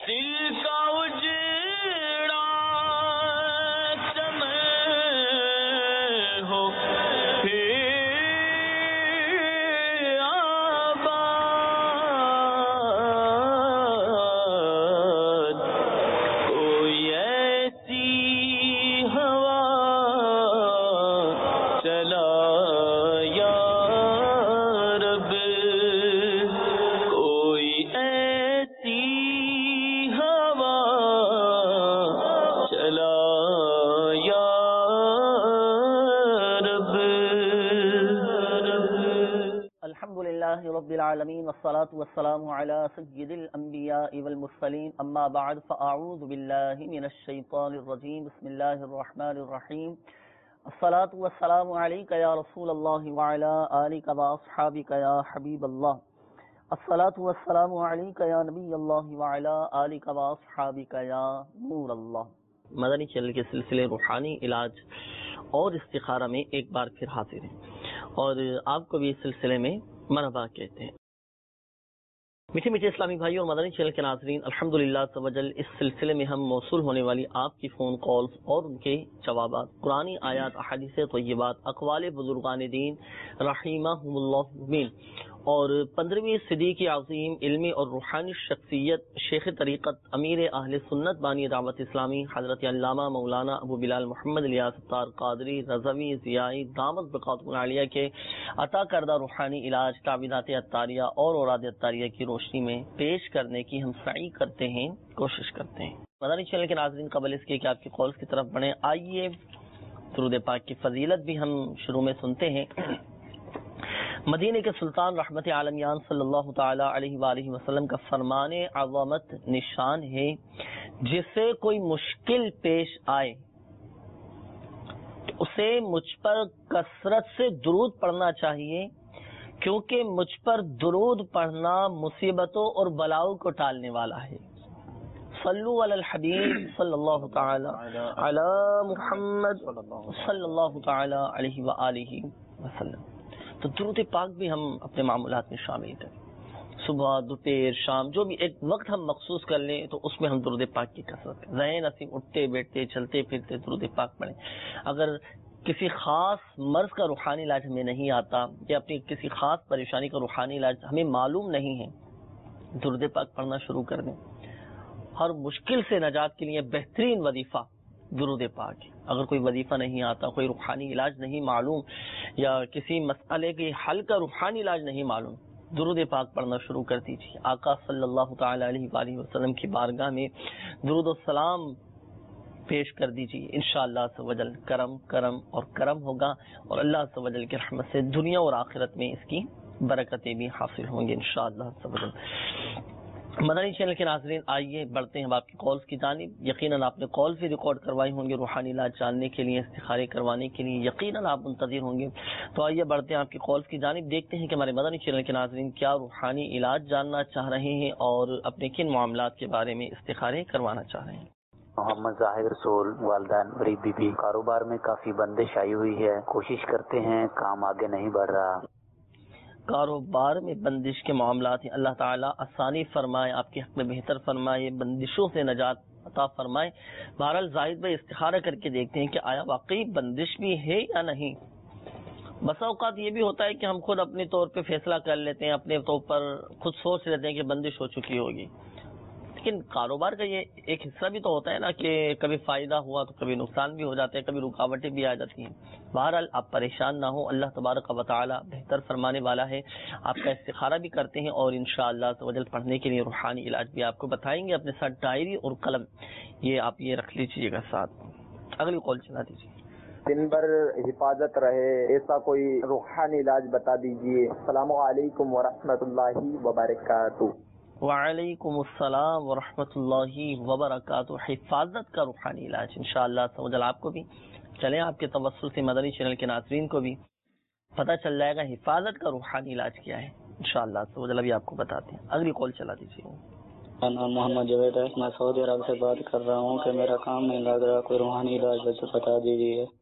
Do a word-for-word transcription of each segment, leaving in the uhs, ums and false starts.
دل کا اجڑا چمن ہو رب العالمین والصلاة والسلام علی سید الانبیاء والمرسلین اما بعد فاعوذ باللہ من الشیطان الرجیم بسم اللہ الرحمن الرحیم الصلاة والسلام علیک یا رسول اللہ وعلی آلک واصحابک یا حبیب اللہ الصلاة والسلام علیک یا نبی اللہ وعلی آلک واصحابک یا نور اللہ۔ مدنی چینل کے سلسلے روحانی علاج اور استخارہ میں ایک بار پھر حاضر ہیں اور آپ کو بھی اس سلسلے میں مرحبا کہتے ہیں۔ میٹھے میٹھے اسلامی بھائی اور مدنی چینل کے ناظرین، الحمدللہ سبحانہ اس سلسلے میں ہم موصول ہونے والی آپ کی فون کالز اور ان کے جوابات، قرآنی آیات، احادیث طیبات، اقوال بزرگان دین رحمہم اللہ امین اور پندرہویں صدی کی عظیم علمی اور روحانی شخصیت شیخ طریقت امیر اہل سنت بانی دعوت اسلامی حضرت علامہ مولانا ابو بلال محمد الیاس ستار قادری رضوی ضیائی دامت بقاتم العالیہ کے عطا کردہ روحانی علاج تعویذات عطاریہ اور اوراد عطاریہ کی روشنی میں پیش کرنے کی ہم سعی کرتے ہیں، کوشش کرتے ہیں۔ مدنی چینل کے ناظرین، قبل اس کے کہ آپ کی کالز کی طرف بڑھیں، آئیے درود پاک کی فضیلت بھی ہم شروع میں سنتے ہیں۔ مدینے کے سلطان رحمت عالمیان صلی اللہ تعالی علیہ وآلہ وسلم کا فرمان عظمت نشان ہے، جسے کوئی مشکل پیش آئے تو اسے مجھ پر کثرت سے درود پڑھنا چاہیے، کیونکہ مجھ پر درود پڑھنا مصیبتوں اور بلاؤں کو ٹالنے والا ہے۔ صلو علی الحبیب صلی اللہ تعالی علی محمد صلی اللہ تعالی علیہ وآلہ وسلم۔ تو درود پاک بھی ہم اپنے معمولات میں شامل کریں، صبح دوپہر شام جو بھی ایک وقت ہم مخصوص کر لیں تو اس میں ہم درود پاک کی کثرت کریں، رہیں نصیب اٹھتے بیٹھتے چلتے پھرتے درود پاک پڑھیں۔ اگر کسی خاص مرض کا روحانی علاج ہمیں نہیں آتا یا اپنی کسی خاص پریشانی کا روحانی علاج ہمیں معلوم نہیں ہے، درود پاک پڑھنا شروع کر دیں۔ ہر مشکل سے نجات کے لیے بہترین وظیفہ درود پاک ہے۔ اگر کوئی وظیفہ نہیں آتا، کوئی روحانی علاج نہیں معلوم یا کسی مسئلے کے حل کا روحانی علاج نہیں معلوم، درود پاک پڑھنا شروع کر دیجیے۔ آقا صلی اللہ تعالی علیہ وآلہ وسلم کی بارگاہ میں درود و سلام پیش کر دیجیے، انشاءاللہ عز و جل کرم کرم اور کرم ہوگا اور اللہ عز و جل کی رحمت سے دنیا اور آخرت میں اس کی برکتیں بھی حاصل ہوں گی انشاءاللہ عز و جل۔ مدنی چینل کے ناظرین، آئیے بڑھتے ہیں آپ کی کالز کی جانب۔ یقیناً آپ نے کالز بھی ریکارڈ کروائی ہوں گے روحانی علاج جاننے کے لیے، استخارے کروانے کے لیے، یقیناً آپ منتظر ہوں گے۔ تو آئیے بڑھتے ہیں آپ کی کالز کی جانب، دیکھتے ہیں کہ ہمارے مدنی چینل کے ناظرین کیا روحانی علاج جاننا چاہ رہے ہیں اور اپنے کن معاملات کے بارے میں استخارے کروانا چاہ رہے ہیں۔ محمد ظاہر رسول، والدین غریب بی بی، کاروبار میں کافی بندش آئی ہوئی ہے، کوشش کرتے ہیں کام آگے نہیں بڑھ رہا۔ کاروبار میں بندش کے معاملات ہیں، اللہ تعالیٰ آسانی فرمائے، آپ کے حق میں بہتر فرمائے، بندشوں سے نجات عطا فرمائے۔ بہرحال زاہد بھائی استخارہ کر کے دیکھتے ہیں کہ آیا واقعی بندش بھی ہے یا نہیں۔ بسا اوقات یہ بھی ہوتا ہے کہ ہم خود اپنے طور پہ فیصلہ کر لیتے ہیں، اپنے طور پر خود سوچ لیتے ہیں کہ بندش ہو چکی ہوگی، لیکن کاروبار کا یہ ایک حصہ بھی تو ہوتا ہے نا کہ کبھی فائدہ ہوا تو کبھی نقصان بھی ہو جاتا ہے، کبھی رکاوٹیں بھی آ جاتی ہیں۔ بہرحال آپ پریشان نہ ہو، اللہ تبارک و تعالی بہتر فرمانے والا ہے۔ آپ کا استخارہ بھی کرتے ہیں اور انشاءاللہ عز و جل پڑھنے کے لیے روحانی علاج بھی آپ کو بتائیں گے۔ اپنے ساتھ ڈائری اور قلم یہ آپ یہ رکھ لیجیے گا ساتھ۔ اگلی کال چلا دیجیے۔ دن بھر حفاظت رہے ایسا کوئی روحانی علاج بتا دیجیے۔ السلام علیکم ورحمۃ اللہ وبرکاتہ۔ وعلیکم السلام ورحمۃ اللہ وبرکاتہ۔ حفاظت کا روحانی علاج انشاءاللہ سمجھ آپ کو بھی چلیں، آپ کے توسل سے مدنی چینل کے ناظرین کو بھی پتہ چل جائے گا حفاظت کا روحانی علاج کیا ہے انشاءاللہ سمجھ ابھی آپ کو بتاتے ہیں۔ اگلی کال چلا دیجیے۔ میرا نام محمد جاوید ہے، میں سعودی عرب سے بات کر رہا ہوں کہ میرا کام نہیں لگ رہا، کوئی روحانی علاج بتا دیجیے۔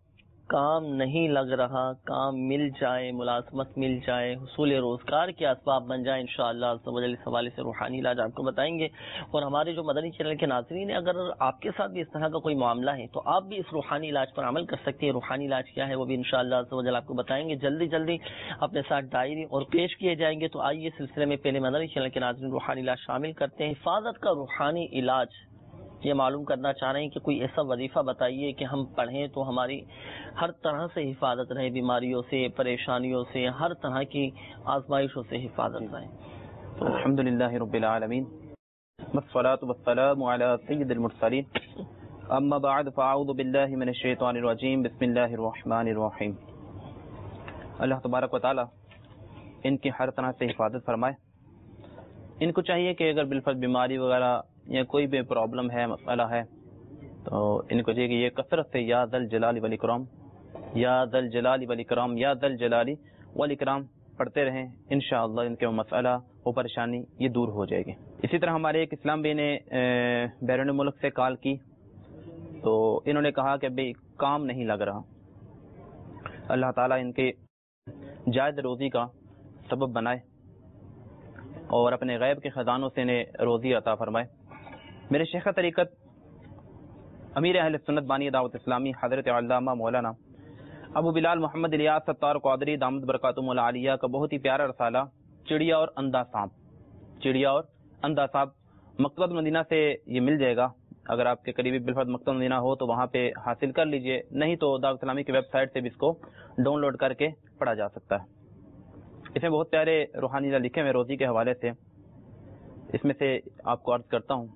کام نہیں لگ رہا، کام مل جائے، ملازمت مل جائے، حصول روزگار کے اسباب بن جائیں، انشاءاللہ عز و جل اس حوالے سے روحانی علاج آپ کو بتائیں گے. اور ہمارے جو مدنی چینل کے ناظرین ہیں، اگر آپ کے ساتھ بھی اس طرح کا کوئی معاملہ ہے تو آپ بھی اس روحانی علاج پر عمل کر سکتے ہیں. روحانی علاج کیا ہے وہ بھی انشاءاللہ عز و جل آپ کو بتائیں گے. جلدی جلدی اپنے ساتھ ڈائری اور پیش کیے جائیں گے. تو آئیے سلسلے میں پہلے مدنی چینل کے ناظرین روحانی علاج شامل کرتے ہیں. حفاظت کا روحانی علاج یہ معلوم کرنا چاہ رہے ہیں کہ کوئی ایسا وظیفہ بتائیے کہ ہم پڑھیں تو ہماری ہر طرح سے حفاظت رہے، بیماریوں سے، پریشانیوں سے، ہر طرح کی آزمائشوں سے حفاظت رہے. الحمدللہ رب العالمین والصلاة والسلام علی سید المرسلین اما بعد فاعوذ باللہ من الشیطان الرجیم بسم اللہ الرحمن الرحیم. اللہ تبارک و تعالی ان کی ہر طرح سے حفاظت فرمائے. ان کو چاہیے کہ اگر بالفرض بیماری وغیرہ یا کوئی بھی پرابلم ہے، مسئلہ ہے، تو ان کو چاہیے کہ یہ کثرت سے یا ذل جلال والاکرام، یا ذل جلال والاکرام، یا ذل جلال والاکرام پڑھتے رہیں. انشاءاللہ ان کے وہ مسئلہ، وہ پریشانی یہ دور ہو جائے گی. اسی طرح ہمارے ایک اسلام بھائی نے بیرون ملک سے کال کی، تو انہوں نے کہا کہ بھئی کام نہیں لگ رہا. اللہ تعالیٰ ان کے جائز روزی کا سبب بنائے اور اپنے غیب کے خزانوں سے انہیں روزی عطا فرمائے. میرے شیخ طریقت امیر اہل سنت بانی دعوت اسلامی حضرت علامہ مولانا ابو بلال محمد الیاس ستار قادری دامت برکاتہم العالیہ کا بہت ہی پیارا رسالہ چڑیا اور اندھا سانپ، چڑیا اور اندھا سانپ مکتبۃ مدینہ سے یہ مل جائے گا. اگر آپ کے قریبی بالفرض مکتبۃ مدینہ ہو تو وہاں پہ حاصل کر لیجئے، نہیں تو دعوت اسلامی کی ویب سائٹ سے بھی اس کو ڈاؤن لوڈ کر کے پڑھا جا سکتا ہے. اس میں بہت پیارے روحانی لکھے ہوئے روزی کے حوالے سے. اس میں سے آپ کو عرض کرتا ہوں،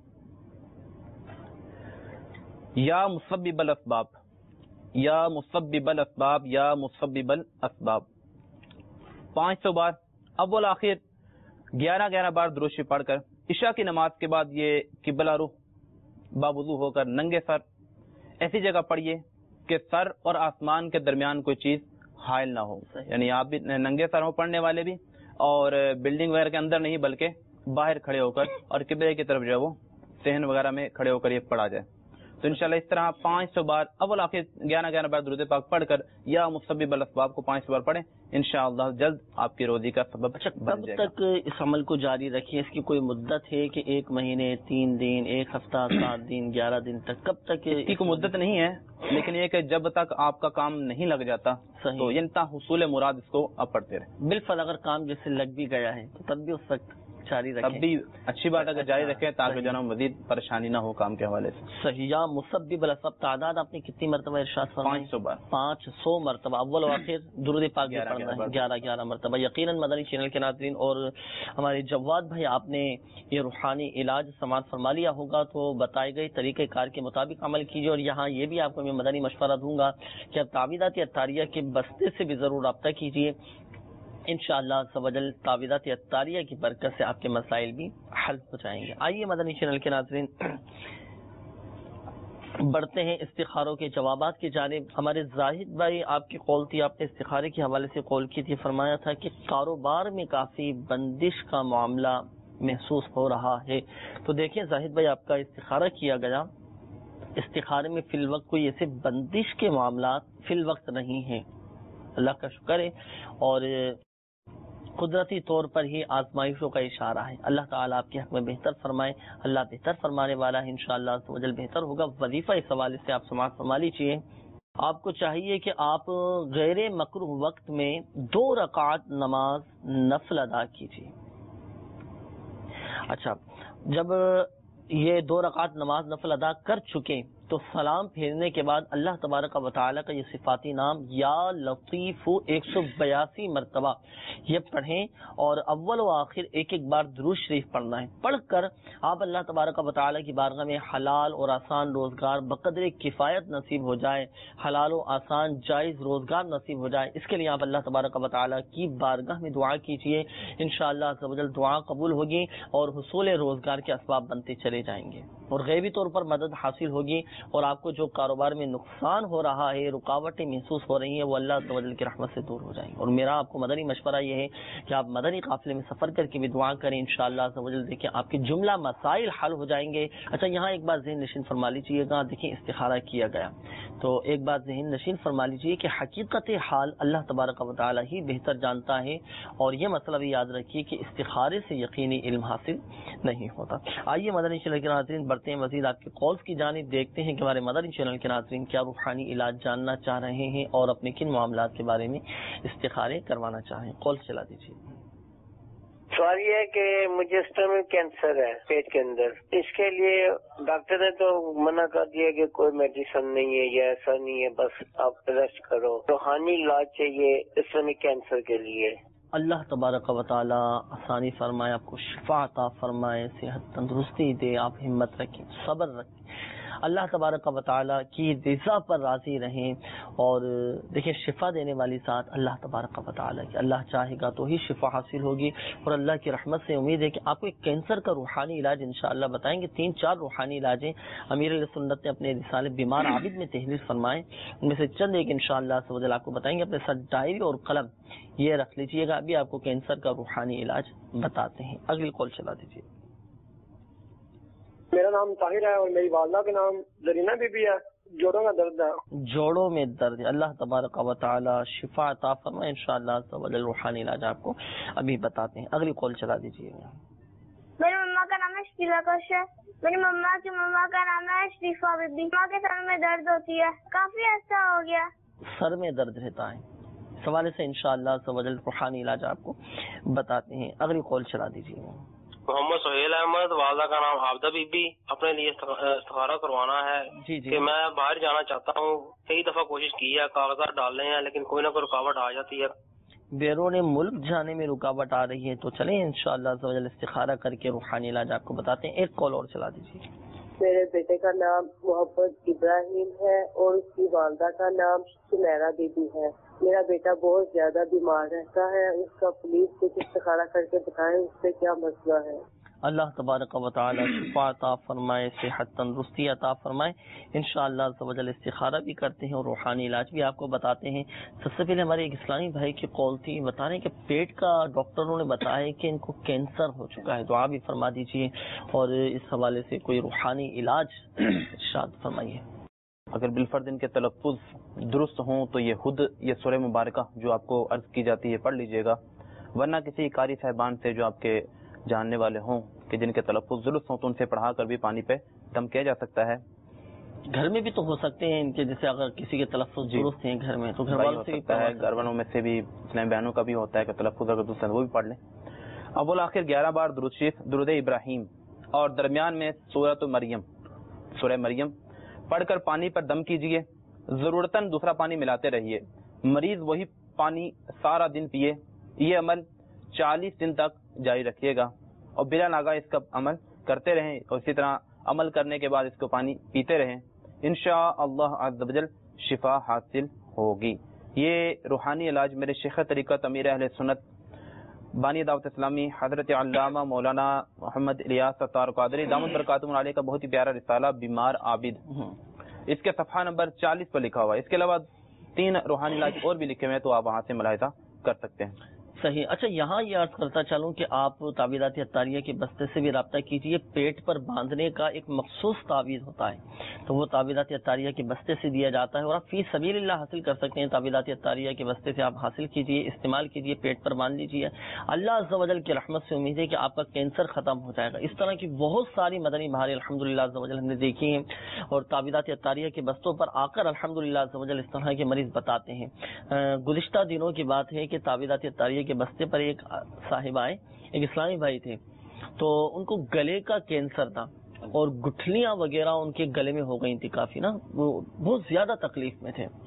یا مسبب الاسباب، یا مسبب الاسباب، یا مسبب الاسباب، پانچ سو بار اول آخر گیارہ گیارہ بار درود شریف پڑھ کر عشاء کی نماز کے بعد یہ قبلہ رخ باوضو ہو کر ننگے سر ایسی جگہ پڑھیے کہ سر اور آسمان کے درمیان کوئی چیز حائل نہ ہو. یعنی آپ بھی ننگے سر ہو پڑھنے والے بھی، اور بلڈنگ وغیرہ کے اندر نہیں بلکہ باہر کھڑے ہو کر اور قبلے کی طرف جو ہے وہ صحن وغیرہ میں کھڑے ہو کر یہ پڑھا جائے. تو انشاءاللہ اس طرح پانچ سو بار اول آخر گیارہ گیارہ بار درود پاک پڑھ کر یا مسبب الاسباب کو پانچ سو بار پڑھیں، انشاءاللہ جلد آپ کی روزی کا سبب اچھا بن کب جائے گا. تک اس عمل کو جاری رکھیں؟ اس کی کوئی مدت ہے کہ ایک مہینے، تین دن، ایک ہفتہ، سات دن، گیارہ دن تک؟ کب تک؟ اس کی کوئی مدت نہیں ہے، لیکن یہ کہ جب تک آپ کا کام نہیں لگ جاتا تو ینتا حصول مراد اس کو آپ پڑھتے رہیں. بالفعل اگر کام جیسے لگ بھی گیا ہے تو تب بھی اس وقت جاری رکھیں. تب بھی اچھی بات اگر جاری رکھیں تاکہ جو ہے مزید پریشانی نہ ہو کام کے حوالے سے. صحیح. یا مسبب الاسباب تعداد آپ نے کتنی مرتبہ ارشاد فرمائی؟ پانچ سو بار. پانچ سو مرتبہ اول و آخر درود پاک پڑھنا ہے، گیارہ گیارہ مرتبہ. یقیناً مدنی چینل کے ناظرین اور ہمارے جواد بھائی آپ نے یہ روحانی علاج سماعت فرما لیا ہوگا، تو بتائے گئے طریقہ کار کے مطابق عمل کیجیے. اور یہاں یہ بھی آپ کو میں مدنی مشورہ دوں گا کہ آپ تعویذات عطاریہ کے بستے سے بھی ضرور رابطہ کیجیے. انشاءاللہ عز و جل تعویذات عطاریہ کی برکت سے آپ کے مسائل بھی حل ہو جائیں گے. آئیے مدنی چینل کے ناظرین بڑھتے ہیں استخاروں کے جوابات کی جانب. ہمارے زاہد بھائی آپ کی قول تھی، آپ نے استخارے کے حوالے سے قول کی تھی، فرمایا تھا کہ کاروبار میں کافی بندش کا معاملہ محسوس ہو رہا ہے. تو دیکھیں زاہد بھائی آپ کا استخارہ کیا گیا، استخارے میں فی الوقت کوئی ایسے بندش کے معاملات فی الوقت نہیں ہیں، اللہ کا شکر ہے. اور قدرتی طور پر ہی آزمائشوں کا اشارہ ہے. اللہ تعالیٰ آپ کے حق میں بہتر فرمائے، اللہ بہتر فرمانے والا ہے. انشاءاللہ عز و جل بہتر ہوگا. وظیفہ اس حوالے سے آپ سماعت فرما لیجیے. آپ کو چاہیے کہ آپ غیر مکروہ وقت میں دو رکعت نماز نفل ادا کیجیے. اچھا، جب یہ دو رکعت نماز نفل ادا کر چکے تو سلام پھیرنے کے بعد اللہ تبارک و تعالیٰ کا یہ صفاتی نام یا لطیف ایک سو بیاسی مرتبہ یہ پڑھیں، اور اول و آخر ایک ایک بار درود شریف پڑھنا ہے. پڑھ کر آپ اللہ تبارک و تعالیٰ کی بارگاہ میں حلال اور آسان روزگار بقدر کفایت نصیب ہو جائے، حلال و آسان جائز روزگار نصیب ہو جائے. اس کے لیے آپ اللہ تبارک و تعالیٰ کی بارگاہ میں دعا کیجیے. انشاءاللہ عز و جل دعا قبول ہوگی اور حصول روزگار کے اسباب بنتے چلے جائیں گے، اور غیبی طور پر مدد حاصل ہوگی. اور آپ کو جو کاروبار میں نقصان ہو رہا ہے، رکاوٹیں محسوس ہو رہی ہیں، وہ اللہ عز و جل کی رحمت سے دور ہو جائیں گی. اور میرا آپ کو مدنی مشورہ یہ ہے کہ آپ مدنی قافلے میں سفر کر کے بھی دعا کریں، انشاءاللہ عز و جل دیکھیں آپ کے جملہ مسائل حل ہو جائیں گے. اچھا یہاں ایک بات ذہن نشین فرما لیجیے گا، دیکھیں استخارہ کیا گیا تو ایک بات ذہن نشین فرما لیجیے کہ حقیقت حال اللہ تبارک و تعالی ہی بہتر جانتا ہے، اور یہ مسئلہ بھی یاد رکھیے کہ استخارے سے یقینی علم حاصل نہیں ہوتا. آئیے مدنی چینل کے ناظرین بڑھتے ہیں مزید آپ کے کالز کی جانب، دیکھتے ہیں کہ ہمارے مدنی چینل کے ناظرین کیا روحانی علاج جاننا چاہ رہے ہیں اور اپنے کن معاملات کے بارے میں استخارے کروانا چاہیں. کالز چلا دیجیے. سوال یہ ہے کہ مجھے اسٹمک کینسر ہے پیٹ کے اندر، اس کے لیے ڈاکٹر نے تو منع کر دیا کہ کوئی میڈیسن نہیں ہے، یہ ایسا نہیں ہے، بس آپ ریسٹ کرو. روحانی علاج چاہیے اسٹمک کینسر کے لیے. اللہ تبارک و تعالی آسانی فرمائے، آپ کو شفا عطا فرمائے، صحت تندرستی دے، آپ ہمت رکھیں، صبر رکھیں، اللہ تبارک و تعالی کی رضا پر راضی رہیں. اور دیکھیں شفا دینے والی ذات اللہ تبارک و تعالی کی، اللہ چاہے گا تو ہی شفا حاصل ہوگی. اور اللہ کی رحمت سے امید ہے کہ آپ کو ایک کینسر کا روحانی علاج انشاءاللہ بتائیں گے. تین چار روحانی علاج ہیں امیر علیہ سنت نے اپنے رسالے بیمار عابد میں تحریر فرمائے، ان میں سے چند ایک انشاءاللہ عز و جل آپ کو بتائیں گے. اپنے ساتھ ڈائری اور قلم یہ رکھ لیجئے گا، ابھی آپ کو کینسر کا روحانی علاج بتاتے ہیں. اگلی کال چلا دیجیے. میرا نام طاہر ہے اور میری والدہ کا نام زرینہ بی بی ہے. جوڑوں کا درد ہے. جوڑوں میں درد ہے، اللہ تبارک و تعالی شفا عطا فرمائے انشاءاللہ عز و جل. روحانی علاج آپ کو ابھی بتاتے ہیں. اگلی کال چلا دیجیے. میری مما کا نام ہے شکیلا کش ہے. میری مما کی مما کا نام ہے شریفہ بی بی. ماں کے سر میں درد ہوتی ہے، کافی عرصہ ہو گیا. سر میں درد رہتا ہے، اس حوالے سے انشاءاللہ عز و جل روحانی علاج آپ کو بتاتے ہیں. اگلی کال چلا دیجیے. محمد سہیل احمد، والدہ کا نام عابدہ بی بی. اپنے لیے استخارہ کروانا ہے جی جی کہ میں باہر جانا چاہتا ہوں. کئی دفعہ کوشش کی ہے، کاغذات ڈالنے ہیں، لیکن کوئی نہ کوئی رکاوٹ آ جاتی ہے. بیرون ملک جانے میں رکاوٹ آ رہی ہے تو چلیں انشاءاللہ عز و جل استخارہ کر کے روحانی علاج آپ کو بتاتے ہیں. ایک کال اور چلا دیجیے. میرے بیٹے کا نام محمد ابراہیم ہے اور اس کی والدہ کا نام سمیرہ بی بی ہے. میرا بیٹا بہت زیادہ بیمار رہتا ہے، اس کا پلیز کچھ استخارہ کر کے بتائیں اس سے کیا مسئلہ ہے. اللہ تبارک و تعالی شفا عطا فرمائے، صحت تندرستی عطا فرمائے. انشاءاللہ عز و جل استخارہ بھی کرتے ہیں اور روحانی علاج بھی آپ کو بتاتے ہیں. سب سے پہلے ہمارے ایک اسلامی بھائی کی کال تھی، بتا رہے ہیں کہ پیٹ کا ڈاکٹروں نے بتایا کہ ان کو کینسر ہو چکا ہے. دعا بھی فرما دیجیے اور اس حوالے سے کوئی روحانی علاج ارشاد فرمائیے. اگر بالفرد ان کے تلفظ درست ہوں تو یہ خود یہ سورہ مبارکہ جو آپ کو عرض کی جاتی ہے پڑھ لیجئے گا، ورنہ کسی قاری صاحبان سے جو آپ کے جاننے والے ہوں کہ جن کے تلفظ درست ہوں تو ان سے پڑھا کر بھی پانی پہ دم کیا جا سکتا ہے. گھر میں بھی تو ہو سکتے ہیں ان کے، جیسے اگر کسی کے تلفظ جی درست ہیں گھر میں تو گھر والوں سے بھی ہے، گھر والوں میں سے بھی اسلام بہنوں کا بھی ہوتا ہے کہ تلفظ اگر درست ہے وہ بھی پڑھ لیں. اول آخر گیارہ بار درود شریف، درود ابراہیم، اور درمیان میں سورۃ مریم، سورہ مریم پڑھ کر پانی پر دم کیجئے. ضرورتاً دوسرا پانی ملاتے رہیے. مریض وہی پانی سارا دن پیے. یہ عمل چالیس دن تک جاری رکھیے گا اور بلا ناغہ اس کا عمل کرتے رہیں، اور اسی طرح عمل کرنے کے بعد اس کو پانی پیتے رہیں. انشاءاللہ عز و جل شفا حاصل ہوگی. یہ روحانی علاج میرے شیخ طریقت امیر اہل سنت بانی دعوت اسلامی حضرت علامہ مولانا محمد الیاس ستار قادری دامت برکاتہم علیہ کا بہت ہی پیارا رسالہ بیمار عابد، اس کے صفحہ نمبر چالیس پر لکھا ہوا ہے. اس کے علاوہ تین روحانی علاج اور بھی لکھے ہوئے ہیں تو آپ وہاں سے ملاحظہ کر سکتے ہیں. صحیح. اچھا یہاں یہ عرض کرتا چلوں کہ آپ تعویذات عطاریہ کے بستے سے بھی رابطہ کیجیے. پیٹ پر باندھنے کا ایک مخصوص تعویذ ہوتا ہے تو وہ تعویذات عطاریہ کے بستے سے دیا جاتا ہے اور آپ فی سبیل اللہ حاصل کر سکتے ہیں. تعویذات عطاریہ کے بستے سے آپ حاصل کیجیے، استعمال کیجیے، پیٹ پر باندھ لیجیے. اللہ عز و جل کی رحمت سے امید ہے کہ آپ کا کینسر ختم ہو جائے گا. اس طرح کی بہت ساری مدنی بہاریں الحمدللہ عز و جل ہم نے دیکھی ہیں اور تعویذات عطاریہ کے بستوں پر آ کر الحمدللہ عز و جل اس طرح کے مریض بتاتے ہیں. گزشتہ دنوں کی بات ہے کہ تعویذات عطاریہ کے بستے پر ایک صاحب آئے، ایک اسلامی بھائی تھے، تو ان کو گلے کا کینسر تھا اور گٹھلیاں وغیرہ ان کے گلے میں ہو گئی تھی کافی نا، وہ بہت زیادہ تکلیف میں تھے.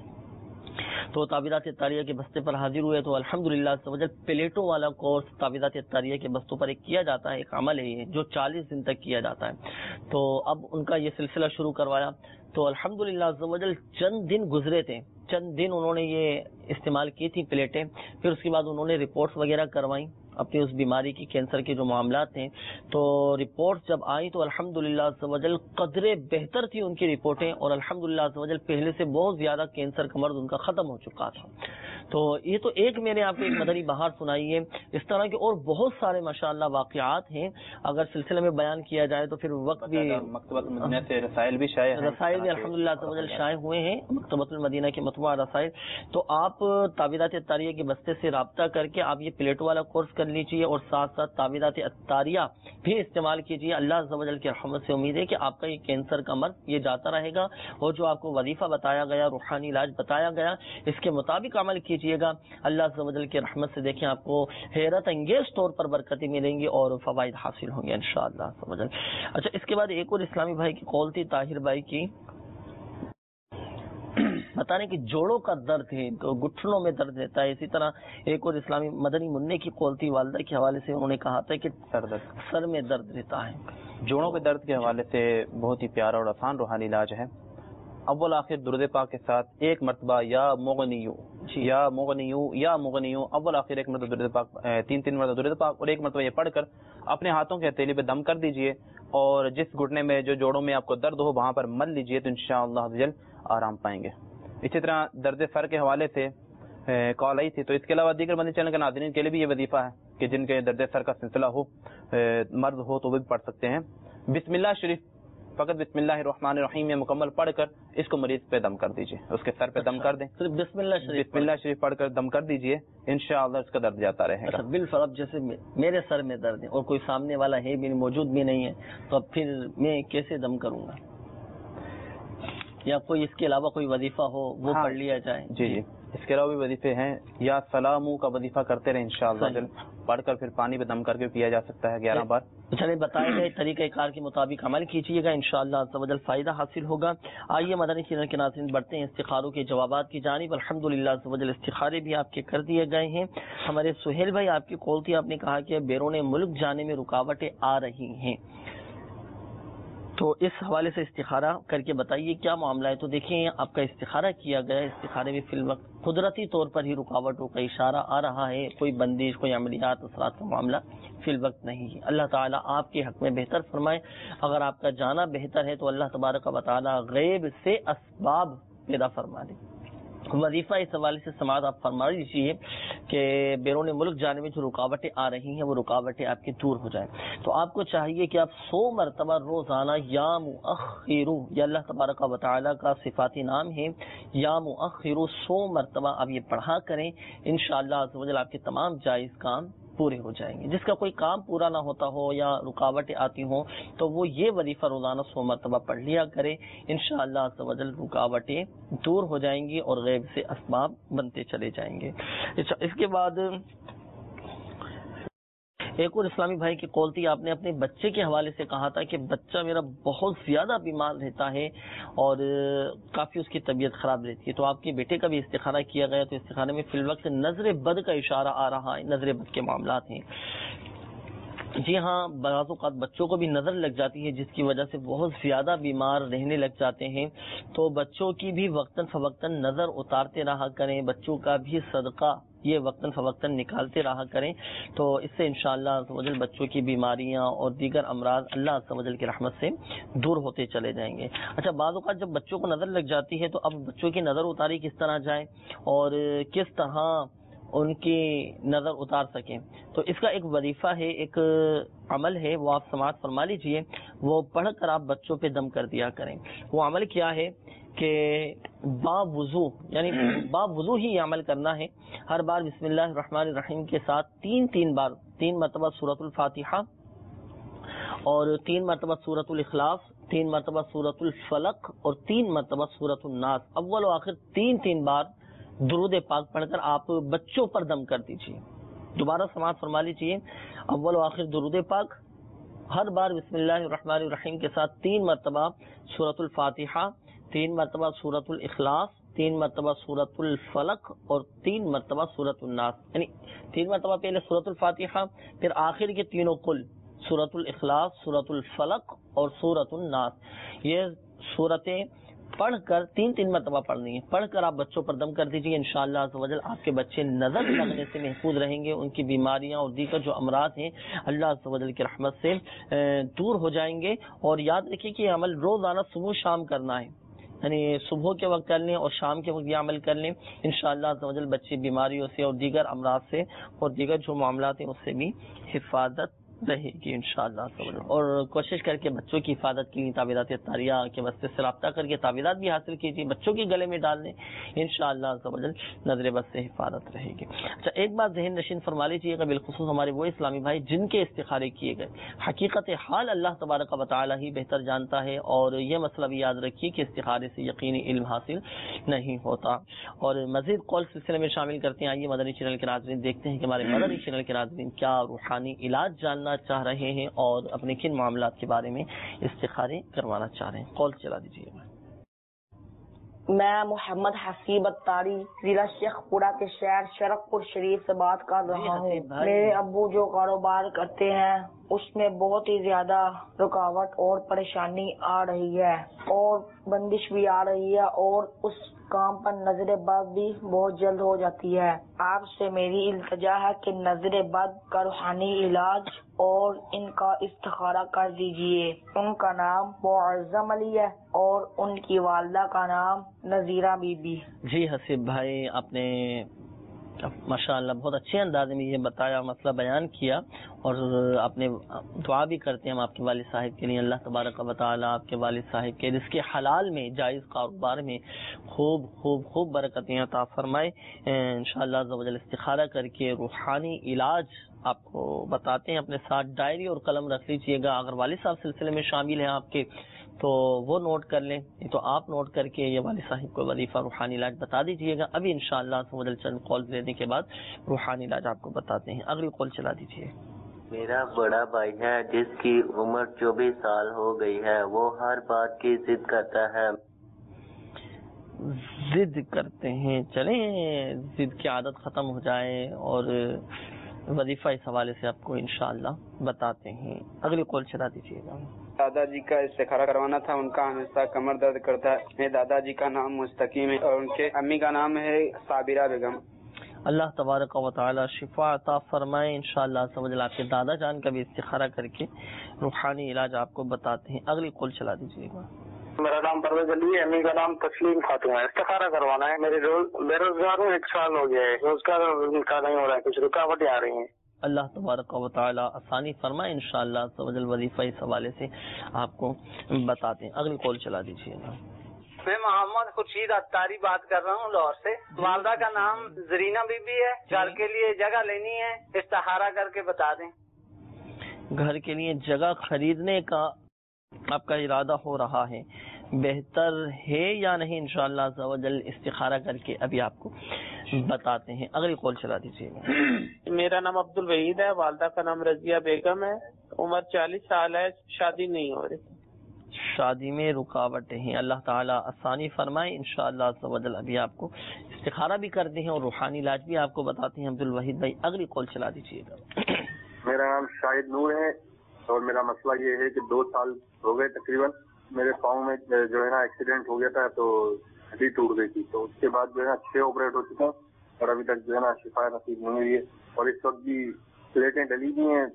تو تعویذات عطاریہ کے بستے پر حاضر ہوئے تو الحمدللہ پلیٹوں والا کورس تعویذات عطاریہ کے بستوں پر ایک کیا جاتا ہے، ایک عمل ہے یہ جو چالیس دن تک کیا جاتا ہے. تو اب ان کا یہ سلسلہ شروع کروایا تو الحمدللہ چند دن گزرے تھے، چند دن انہوں نے یہ استعمال کی تھی پلیٹیں، پھر اس کے بعد انہوں نے رپورٹس وغیرہ کروائی اپنی اس بیماری کی، کینسر کے جو معاملات ہیں، تو رپورٹ جب آئی تو الحمدللہ عز و جل قدرے بہتر تھی ان کی رپورٹیں، اور الحمدللہ عز و جل پہلے سے بہت زیادہ کینسر کا مرض ان کا ختم ہو چکا تھا. تو یہ تو ایک میں نے آپ کو ایک مدنی بہار سنائی ہے. اس طرح کے اور بہت سارے ماشاءاللہ واقعات ہیں، اگر سلسلے میں بیان کیا جائے تو پھر وقت بھی. مکتبۃ المدینہ سے رسائل بھی شائع ہیں، رسائل بھی الحمدللہ عز و جل شائع ہوئے ہیں، مکتبۃ المدینہ کے مطبوعہ رسائل. تو آپ تعویذات اتاریہ کے بستے سے رابطہ کر کے آپ یہ پلیٹو والا کورس کر لیجیے، اور ساتھ ساتھ تعویذات اتاریہ بھی استعمال کیجیے. اللہ عز و جل کی رحمت سے امید ہے کہ آپ کا یہ کینسر کا مرض یہ جاتا رہے گا، اور جو آپ کو وظیفہ بتایا گیا، روحانی علاج بتایا گیا، اس کے مطابق عمل کیجیے گا. اللہ عز و جل کی رحمت سے دیکھیں آپ کو حیرت انگیز طور پر برکتیں ملیں گی اور فوائد حاصل ہوں گے انشاءاللہ عز و جل. اچھا، اس کے بعد ایک اور اسلامی بھائی کی کال تھی، طاہر بھائی کی، بتانے کہ جوڑوں کا درد ہے، گٹھنوں میں درد رہتا ہے. اسی طرح ایک اور اسلامی مدنی منع کی کال تھی، والدہ کے حوالے سے انہوں نے کہا تھا کہ سر میں درد رہتا ہے. جوڑوں کے درد کے حوالے سے بہت ہی پیارا اور آسان روحانی علاج ہے. اول آخر درود پاک کے ساتھ ایک مرتبہ یا مغنیو یا مغنیو یا مغنیو، اول آخر ایک مرتبہ درود پاک، تین تین مرتبہ درود پاک، اور ایک مرتبہ یہ پڑھ کر اپنے ہاتھوں کے ہتھیلی پہ دم کر دیجئے، اور جس گھٹنے میں جو جوڑوں میں آپ کو درد ہو وہاں پر مل لیجئے، تو انشاءاللہ جل آرام پائیں گے. اسی طرح درد سر کے حوالے سے کال آئی تھی، تو اس کے علاوہ دیگر مدنی چینل کے ناظرین کے لیے بھی یہ وظیفہ ہے کہ جن کے درد سر کا سلسلہ ہو، مرض ہو، تو وہ بھی پڑھ سکتے ہیں. بسم اللہ شریف، فقط بسم اللہ الرحمن الرحیم میں مکمل پڑھ کر اس کو مریض پہ دم کر دیجئے، اس کے سر پہ دم کر دیں. بسم اللہ شریف بسم اللہ شریف پڑھ کر دم کر دیجئے، انشاءاللہ اس کا درد جاتا رہے گا. بالفرض جیسے میرے سر میں درد ہے اور کوئی سامنے والا ہے بھی موجود بھی نہیں ہے، تو اب پھر میں کیسے دم کروں گا؟ یا کوئی اس کے علاوہ کوئی وظیفہ ہو وہ ہاں. پڑھ لیا جائے. جی جی اس کے علاوہ بھی وظیفے ہیں. یا سلامو کا وظیفہ کرتے رہے انشاءاللہ، پڑھ کر پھر پانی پہ دم کر کے پیا جا سکتا ہے گیارہ بار. چلے بتائے گئے طریقہ کار کے مطابق عمل کیجیے گا، انشاءاللہ عز و جل فائدہ حاصل ہوگا. آئیے مدنی چینل کے ناظرین بڑھتے ہیں استخاروں کے جوابات کی جانب. الحمدللہ عز و جل استخارے بھی آپ کے کر دیے گئے ہیں. ہمارے سہیل بھائی آپ کی کال تھی، آپ نے کہا کہ بیرون ملک جانے میں رکاوٹیں آ رہی ہیں، تو اس حوالے سے استخارہ کر کے بتائیے کیا معاملہ ہے. تو دیکھیں آپ کا استخارہ کیا گیا، استخارے میں فی الوقت قدرتی طور پر ہی رکاوٹوں کا اشارہ آ رہا ہے، کوئی بندش، کوئی عملیات اثرات کا معاملہ فی الوقت نہیں ہے. اللہ تعالیٰ آپ کے حق میں بہتر فرمائے. اگر آپ کا جانا بہتر ہے تو اللہ تبارک و تعالیٰ غیب سے اسباب پیدا فرما دے. وظیفہ اس حوالے سے سماعت آپ فرما لیجیے کہ بیرون ملک جانے میں جو رکاوٹیں آ رہی ہیں وہ رکاوٹیں آپ کی دور ہو جائیں. تو آپ کو چاہیے کہ آپ سو مرتبہ روزانہ یا مؤخرو، یا اللہ تبارک و تعالیٰ کا صفاتی نام ہے یا مؤخرو، سو مرتبہ آپ یہ پڑھا کریں. انشاءاللہ عز و جل آپ کے تمام جائز کام پورے ہو جائیں گے. جس کا کوئی کام پورا نہ ہوتا ہو یا رکاوٹیں آتی ہوں تو وہ یہ وظیفہ روزانہ سو مرتبہ پڑھ لیا کرے. انشاءاللہ عز و جل رکاوٹیں دور ہو جائیں گی اور غیب سے اسباب بنتے چلے جائیں گے. اس کے بعد ایک اور اسلامی بھائی کی کال تھی، آپ نے اپنے بچے کے حوالے سے کہا تھا کہ بچہ میرا بہت زیادہ بیمار رہتا ہے اور کافی اس کی طبیعت خراب رہتی ہے. تو آپ کے بیٹے کا بھی استخارہ کیا گیا، تو استخارے میں فی الوقت نظر بد کا اشارہ آ رہا ہے، نظر بد کے معاملات ہیں. جی ہاں، بعض اوقات بچوں کو بھی نظر لگ جاتی ہے جس کی وجہ سے بہت زیادہ بیمار رہنے لگ جاتے ہیں. تو بچوں کی بھی وقتاً فوقتاً نظر اتارتے رہا کریں، بچوں کا بھی صدقہ یہ وقتاً فوقتاً نکالتے رہا کریں. تو اس سے انشاءاللہ عز و جل بچوں کی بیماریاں اور دیگر امراض اللہ عز و جل کی رحمت سے دور ہوتے چلے جائیں گے. اچھا، بعض اوقات جب بچوں کو نظر لگ جاتی ہے تو اب بچوں کی نظر اتاری کس طرح جائے اور کس طرح ان کی نظر اتار سکیں. تو اس کا ایک وظیفہ ہے، ایک عمل ہے، وہ آپ سماعت فرما لیجئے. وہ پڑھ کر آپ بچوں پہ دم کر دیا کریں. وہ عمل کیا ہے کہ با وضو، یعنی با وضو ہی یہ عمل کرنا ہے. ہر بار بسم اللہ الرحمن الرحیم کے ساتھ تین تین بار، تین مرتبہ سورۃ الفاتحہ اور تین مرتبہ سورۃ الاخلاص، تین مرتبہ سورۃ الفلق اور تین مرتبہ سورۃ الناس، اول و آخر تین تین بار درود پاک پڑھ کر آپ بچوں پر دم کر دیجیے. دوبارہ سماعت فرما لیجیے. اول و آخر درود پاک، ہر بار بسم اللہ الرحمن الرحیم کے ساتھ تین مرتبہ سورۃ الفاتحہ، تین مرتبہ سورۃ الاخلاص، تین مرتبہ سورۃ الفلق اور تین مرتبہ سورۃ الناس. یعنی تین مرتبہ پہلے سورۃ الفاتحہ، پھر آخر کے تینوں قل، سورۃ الاخلاص، سورۃ الفلق اور سورۃ الناس. یہ سورتیں پڑھ کر تین تین مرتبہ پڑھنی ہے، پڑھ کر آپ بچوں پر دم کر دیجیے، انشاءاللہ عز و جل آپ کے بچے نظر لگنے سے محفوظ رہیں گے، ان کی بیماریاں اور دیگر جو امراض ہیں اللہ عز و جل کی رحمت سے دور ہو جائیں گے۔ اور یاد رکھیے کہ یہ عمل روزانہ صبح شام کرنا ہے، یعنی صبح کے وقت کر لیں اور شام کے وقت یہ عمل کر لیں، انشاءاللہ عز و جل بچے بیماریوں سے اور دیگر امراض سے اور دیگر جو معاملات ہیں اس سے بھی حفاظت رہے گی انشاءاللہ عز و جل۔ اور کوشش کر کے بچوں کی حفاظت کی تعویذات طاریہ کے واسطے سے رابطہ کر کے تعویذات بھی حاصل کیجیے، بچوں کے گلے میں ڈال دیں، انشاءاللہ عز و جل نظر بد سے حفاظت رہے گی۔ اچھا ایک بات ذہن نشین فرما لیجیے گا، بالخصوص ہمارے وہ اسلامی بھائی جن کے استخارے کیے گئے، حقیقت حال اللہ تبارک و تعالی ہی بہتر جانتا ہے، اور یہ مسئلہ بھی یاد رکھیے کہ استخارے سے یقینی علم حاصل نہیں ہوتا۔ اور مزید قول سلسلے میں شامل کرتے ہیں، آئیے مدنی چینل کے ناظرین دیکھتے ہیں کہ ہمارے مدنی چینل کے ناظرین کیا روحانی علاج جاننا چاہ رہے ہیں اور اپنے کن معاملات کے بارے میں استخارے کروانا چاہ رہے ہیں۔ کال چلا دیجیے گا۔ میں محمد حسیب اتاری ضلع شیخ پورہ کے شہر شرف پور شریف سے بات کر رہا ہوں۔ میرے ابو جو کاروبار کرتے ہیں اس میں بہت ہی زیادہ رکاوٹ اور پریشانی آ رہی ہے اور بندش بھی آ رہی ہے، اور اس کام پر نظر بد بھی بہت جلد ہو جاتی ہے۔ آپ سے میری التجا ہے کہ نظر بد کا روحانی علاج اور ان کا استخارہ کر دیجیے۔ ان کا نام معظم علی ہے اور ان کی والدہ کا نام نذیرہ بی بی۔ جی حسیب بھائی، آپ نے ماشاءاللہ بہت اچھے انداز میں یہ بتایا، مسئلہ بیان کیا، اور آپ نے دعا بھی کرتے ہیں ہم آپ کے والد صاحب کے لیے، اللہ تبارک و تعالی آپ کے والد صاحب کے رزق حلال میں، جائز کاروبار میں خوب خوب خوب برکتیں عطا فرمائے۔ انشاءاللہ عز و جل استخارہ کر کے روحانی علاج آپ کو بتاتے ہیں، اپنے ساتھ ڈائری اور قلم رکھ لیجیے گا۔ اگر والد صاحب سلسلے میں شامل ہیں آپ کے تو وہ نوٹ کر لیں، تو آپ نوٹ کر کے یہ والد صاحب کو وظیفہ روحانی علاج بتا دیجیے گا۔ ابھی انشاءاللہ عز و جل چند کال لینے کے بعد روحانی علاج آپ کو بتاتے ہیں۔ اگلی کال چلا دیجیے۔ میرا بڑا بھائی ہے جس کی عمر چوبیس سال ہو گئی ہے، وہ ہر بات کی ضد کرتا ہے۔ ضد کرتے ہیں، چلیں ضد کی عادت ختم ہو جائے، اور وظیفہ اس حوالے سے آپ کو انشاءاللہ بتاتے ہیں۔ اگلی کال چلا دیجیے گا۔ دادا جی کا استخارہ کروانا تھا، ان کا ہمیشہ کمر درد کرتا ہے۔ میرے دادا جی کا نام مستقیم ہے اور ان کے امی کا نام ہے صابرہ بیگم۔ اللہ تبارک و تعالی شفا عطا فرمائے انشاءاللہ عز و جل۔ آپ کے دادا جان کا بھی استخارہ کر کے روحانی علاج آپ کو بتاتے ہیں۔ اگلی کال چلا دیجیے گا۔ میرا نام پرویز علی ہے، امی کا نام تسلیم خاتون ہے۔ استخارہ کروانا ہے، میرے بے روزگار ہوں، ایک سال ہو گیا ہے، روزگار کا نہیں ہو رہا ہے، کچھ رکاوٹیں آ رہی ہیں۔ اللہ تبارک و تعالی آسانی فرمائے انشاءاللہ عز و جل، وظیفہ اس حوالے سے آپ کو بتاتے ہیں۔ اگلی کال چلا دیجیے گا۔ میں محمد خورشید اتاری بات کر رہا ہوں لاہور سے۔ والدہ کا نام زرینہ بی بی ہے۔ گھر کے لیے جگہ لینی ہے، استخارہ کر کے بتا دیں۔ گھر کے لیے جگہ خریدنے کا آپ کا ارادہ ہو رہا ہے، بہتر ہے یا نہیں انشاءاللہ عز و جل استخارہ کر کے ابھی آپ کو بتاتے ہیں۔ اگلی کال چلا دیجیے گا۔ میرا نام عبد الوحید ہے، والدہ کا نام رضیہ بیگم ہے، عمر چالیس سال ہے، شادی نہیں ہو رہی۔ شادی میں رکاوٹیں ہیں، اللہ تعالیٰ آسانی فرمائے انشاءاللہ عز و جل۔ ابھی آپ کو استخارہ بھی کرتے ہیں اور روحانی علاج بھی آپ کو بتاتے ہیں عبد الوحید بھائی۔ اگلی کال چلا دیجیے گا۔ میرا نام شاہد نور ہے اور میرا مسئلہ یہ ہے کہ دو سال ہو گئے تقریباً میرے پاؤں میں جو ہے نا ایکسیڈنٹ ہو گیا تھا، تو ہڈی ٹوٹ گئی تھی، تو اس کے بعد جو ہے نا چھ آپریٹ ہو چکا ہوں اور ابھی تک جو ہے نا شفا نصیب نہیں ہوئی ہے، اور اس وقت بھی پلیٹیں ڈلی ہوئی ہیں۔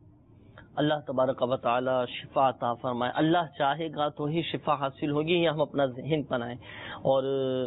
اللہ تبارک و تعالی شفا عطا فرمائے، اللہ چاہے گا تو ہی شفا حاصل ہوگی۔ یہ ہم اپنا ذہن بنائیں اور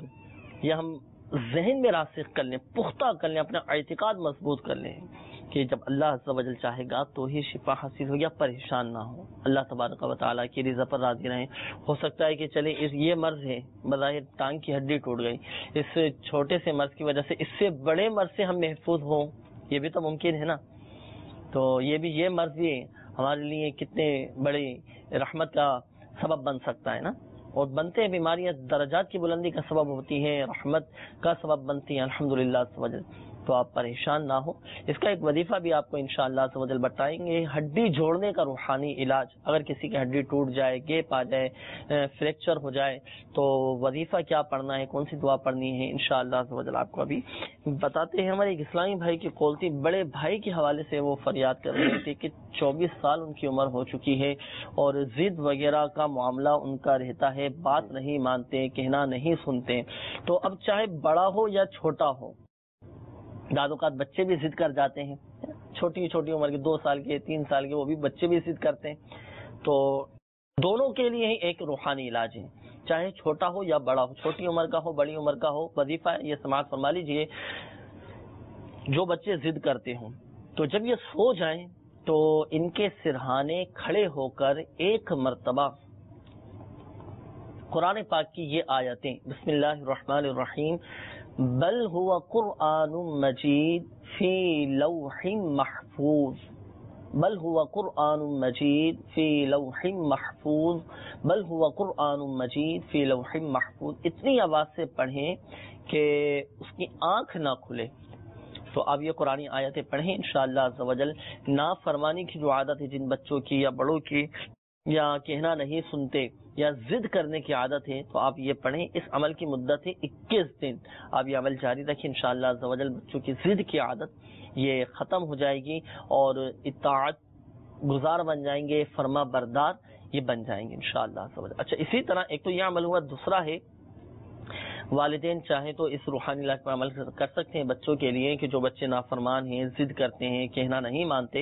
یہ ہم ذہن میں راسخ کر لیں، پختہ کر لیں، اپنا اعتقاد مضبوط کر لیں کہ جب اللہ عز و جل چاہے گا تو ہی شفا حاصل ہوگی، پریشان نہ ہو، اللہ تبارک و تعالیٰ کی رضا پر راضی رہیں۔ ہو سکتا ہے کہ چلے اس یہ مرض ہے، بظاہر ٹانگ کی ہڈی ٹوٹ گئی، اس چھوٹے سے مرض کی وجہ سے اس سے بڑے مرض سے ہم محفوظ ہوں، یہ بھی تو ممکن ہے نا۔ تو یہ بھی یہ مرض بھی ہمارے لیے کتنے بڑی رحمت کا سبب بن سکتا ہے نا، اور بنتے ہیں بیماریاں درجات کی بلندی کا سبب ہوتی ہیں، رحمت کا سبب بنتی ہیں الحمدللہ عز و جل۔ تو آپ پریشان نہ ہو. اس کا ایک وظیفہ بھی آپ کو انشاءاللہ عز و جل بتائیں گے. ہڈی جوڑنے کا روحانی علاج, اگر کسی کی ہڈی ٹوٹ جائے, گیپ آ جائے, فریکچر ہو جائے, تو وظیفہ کیا پڑھنا ہے, کون سی دعا پڑھنی ہے, انشاءاللہ عز و جل آپ کو ابھی بتاتے ہیں. ہمارے ایک اسلامی بھائی کی کولتی بڑے بھائی کے حوالے سے وہ فریاد کر رہے تھے کہ چوبیس سال ان کی عمر ہو چکی ہے اور ضد وغیرہ کا معاملہ ان کا رہتا ہے, بات نہیں مانتے, کہنا نہیں سنتے. تو اب چاہے بڑا ہو یا چھوٹا ہو, بعض اوقات بچے بھی ضد کر جاتے ہیں, چھوٹی چھوٹی عمر کے, دو سال کے, تین سال کے, وہ بھی بچے بھی ضد کرتے ہیں. تو دونوں کے لیے ہی ایک روحانی علاج ہے, چاہے چھوٹا ہو یا بڑا ہو, چھوٹی عمر کا ہو, بڑی عمر کا ہو. وظیفہ یہ سماعت فرما لیجیے. جو بچے ضد کرتے ہوں تو جب یہ سو جائیں تو ان کے سرہانے کھڑے ہو کر ایک مرتبہ قرآن پاک کی یہ آیتیں, بسم اللہ الرحمن الرحیم, بل هو قرآن مجید فی لوح محفوظ, بل هو قرآن مجید فی لوح محفوظ, بل هو قرآن مجید فی لوح محفوظ. اتنی آواز سے پڑھیں کہ اس کی آنکھ نہ کھلے. تو آپ یہ قرآن آیتیں پڑھیں انشاءاللہ عز و جل. نافرمانی کی جو عادت ہے جن بچوں کی یا بڑوں کی, یا کہنا نہیں سنتے یا ضد کرنے کی عادت ہے, تو آپ یہ پڑھیں. اس عمل کی مدت ہے اکیس دن. آپ یہ عمل جاری رکھیں انشاءاللہ عز و جل. بچوں کی ضد کی عادت یہ ختم ہو جائے گی اور اطاعت گزار بن جائیں گے, فرما بردار یہ بن جائیں گے انشاءاللہ عز و جل. اچھا, اسی طرح ایک تو یہ عمل ہوا. دوسرا ہے والدین چاہیں تو اس روحانی علاج پر عمل کر سکتے ہیں بچوں کے لیے کہ جو بچے نافرمان ہیں, ضد کرتے ہیں, کہنا نہیں مانتے.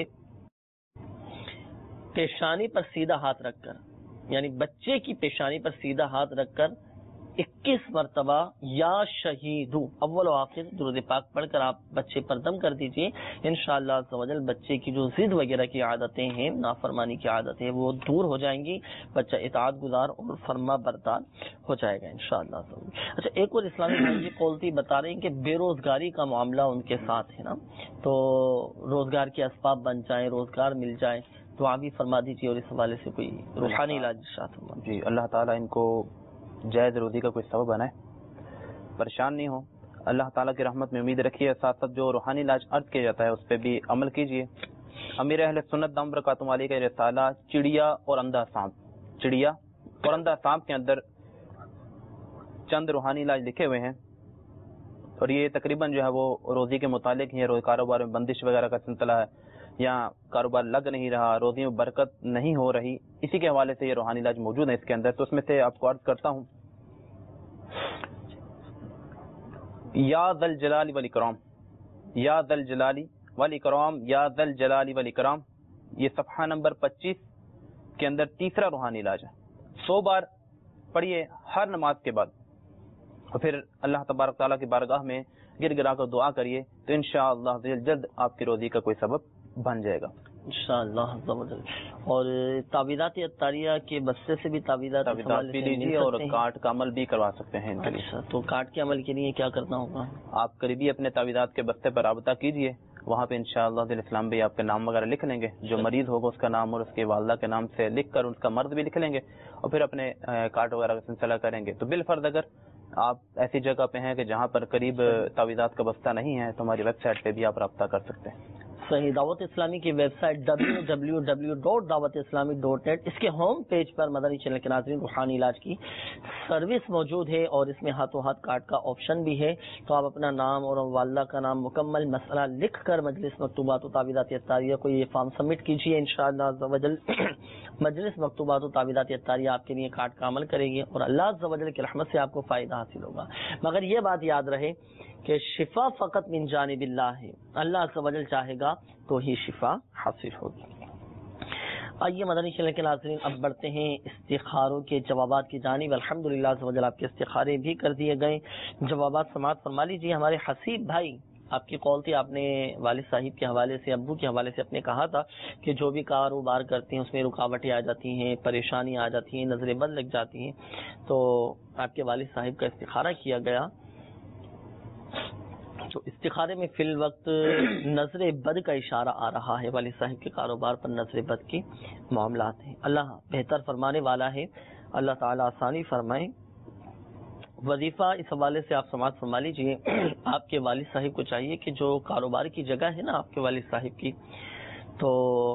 پیشانی پر سیدھا ہاتھ رکھ کر, یعنی بچے کی پیشانی پر سیدھا ہاتھ رکھ کر اکیس مرتبہ یا شہیدو اول و آخر درود پاک پڑھ کر آپ بچے پر دم کر دیجئے. انشاءاللہ عز و جل بچے کی جو ضد وغیرہ کی عادتیں ہیں, نافرمانی کی عادتیں, وہ دور ہو جائیں گی. بچہ اطاعت گزار اور فرما بردار ہو جائے گا انشاءاللہ عز و جل. اچھا, ایک اور اسلامی بھائی جی کولتی بتا رہے ہیں کہ بے روزگاری کا معاملہ ان کے ساتھ ہے نا, تو روزگار کے اسباب بن جائیں, روزگار مل جائے, تو آپ بھی فرما دیجیے. اور اس حوالے سے کوئی روحانی علاج شاید. جی, اللہ تعالیٰ ان کو جائز روزی کا کوئی سبب بنائے, پریشان نہیں ہو. اللہ تعالیٰ کی رحمت میں امید رکھیے. ساتھ ساتھ جو روحانی علاج عرض کیا جاتا ہے اس پہ بھی عمل کیجیے. امیر اہل سنت دام برکاتہم علیہ کا رسالہ چڑیا اور اندھا سانپ, چڑیا اور اندھا سانپ کے اندر چند روحانی علاج لکھے ہوئے ہیں, اور یہ تقریباً جو ہے وہ روزی کے متعلق ہیں. روز کاروبار میں بندش وغیرہ کا سلسلہ ہے, یا کاروبار لگ نہیں رہا, روزی میں برکت نہیں ہو رہی, اسی کے حوالے سے یہ روحانی علاج موجود ہے اس کے اندر. تو اس میں سے آپ کو عرض کرتا ہوں, یا ذل جلال والاکرام, یا ذل جلالی والاکرام, یا ذل جلالی والاکرام, یہ صفحہ نمبر پچیس کے اندر تیسرا روحانی علاج ہے. سو بار پڑھیے ہر نماز کے بعد, اور پھر اللہ تبارک تعالیٰ کی بارگاہ میں گر گرا کر دعا کریے, تو انشاءاللہ جلد آپ کی روزی کا کوئی سبب بن جائے گا انشاءاللہ. اور تعویذات عطاریہ کے بستے سے بھی تعویذات بھی لیجیے, اور کارڈ کا عمل بھی کروا سکتے ہیں. اچھا, تو کارڈ کے عمل کے لیے کیا کرنا ہوگا؟ آپ قریبی اپنے تعویذات کے بستے پر رابطہ کیجیے, وہاں پہ انشاءاللہ دل اسلام بھی آپ کے نام وغیرہ لکھ لیں گے. جو مریض ہوگا اس کا نام اور اس کی والدہ کے نام سے لکھ کر اس کا مرض بھی لکھ لیں گے, اور پھر اپنے کارڈ وغیرہ کا سلسلہ کریں گے. تو بالفرض اگر آپ ایسی جگہ پہ ہیں کہ جہاں پر قریب تعویذات کا بستہ نہیں ہے, تو ہماری ویب سائٹ پہ بھی آپ رابطہ کر سکتے ہیں. صحیح. دعوت اسلامی کی website W W W dot Dawat Islami dot net, اس کے ہوم پیج پر مدنی چینل کے ناظرین روحانی علاج کی سروس موجود ہے, اور اس میں ہاتھوں ہاتھ کارڈ کا آپشن بھی ہے. تو آپ اپنا نام اور والدہ کا نام, مکمل مسئلہ لکھ کر مجلس مکتوبات و تعویذات عطاریہ کو یہ فارم سبمٹ کیجیے. انشاءاللہ عز و جل مجلس مکتوبات و تعویذات عطاریہ آپ کے لیے کارڈ کا عمل کرے گی, اور اللہ عز و جل کی رحمت سے آپ کو فائدہ حاصل ہوگا. مگر یہ بات یاد رہے کہ شفا فقط من جانب اللہ ہے, اللہ عز و جل چاہے گا تو ہی شفا حاصل ہوگی. آئیے مدنی چینل کے ناظرین اب بڑھتے ہیں استخاروں کے جوابات کی جانب. الحمدللہ عز و جل آپ کے استخارے بھی کر دیے گئے. جوابات سماعت فرما لیجیے. ہمارے حسیب بھائی, آپ کی کال تھی, آپ نے والد صاحب کے حوالے سے, ابو کے حوالے سے اپنے کہا تھا کہ جو بھی کاروبار کرتے ہیں اس میں رکاوٹیں آ جاتی ہیں, پریشانی آ جاتی ہیں, نظریں بد لگ جاتی ہیں. تو آپ کے والد صاحب کا استخارہ کیا گیا, تو استخارے میں فی الوقت نظر بد کا اشارہ آ رہا ہے. والد صاحب کے کاروبار پر نظر بد کے معاملات ہیں. اللہ بہتر فرمانے والا ہے, اللہ تعالیٰ آسانی فرمائے. وظیفہ اس حوالے سے آپ سماعت فرما لیجیے. آپ کے والد صاحب کو چاہیے کہ جو کاروبار کی جگہ ہے نا آپ کے والد صاحب کی، تو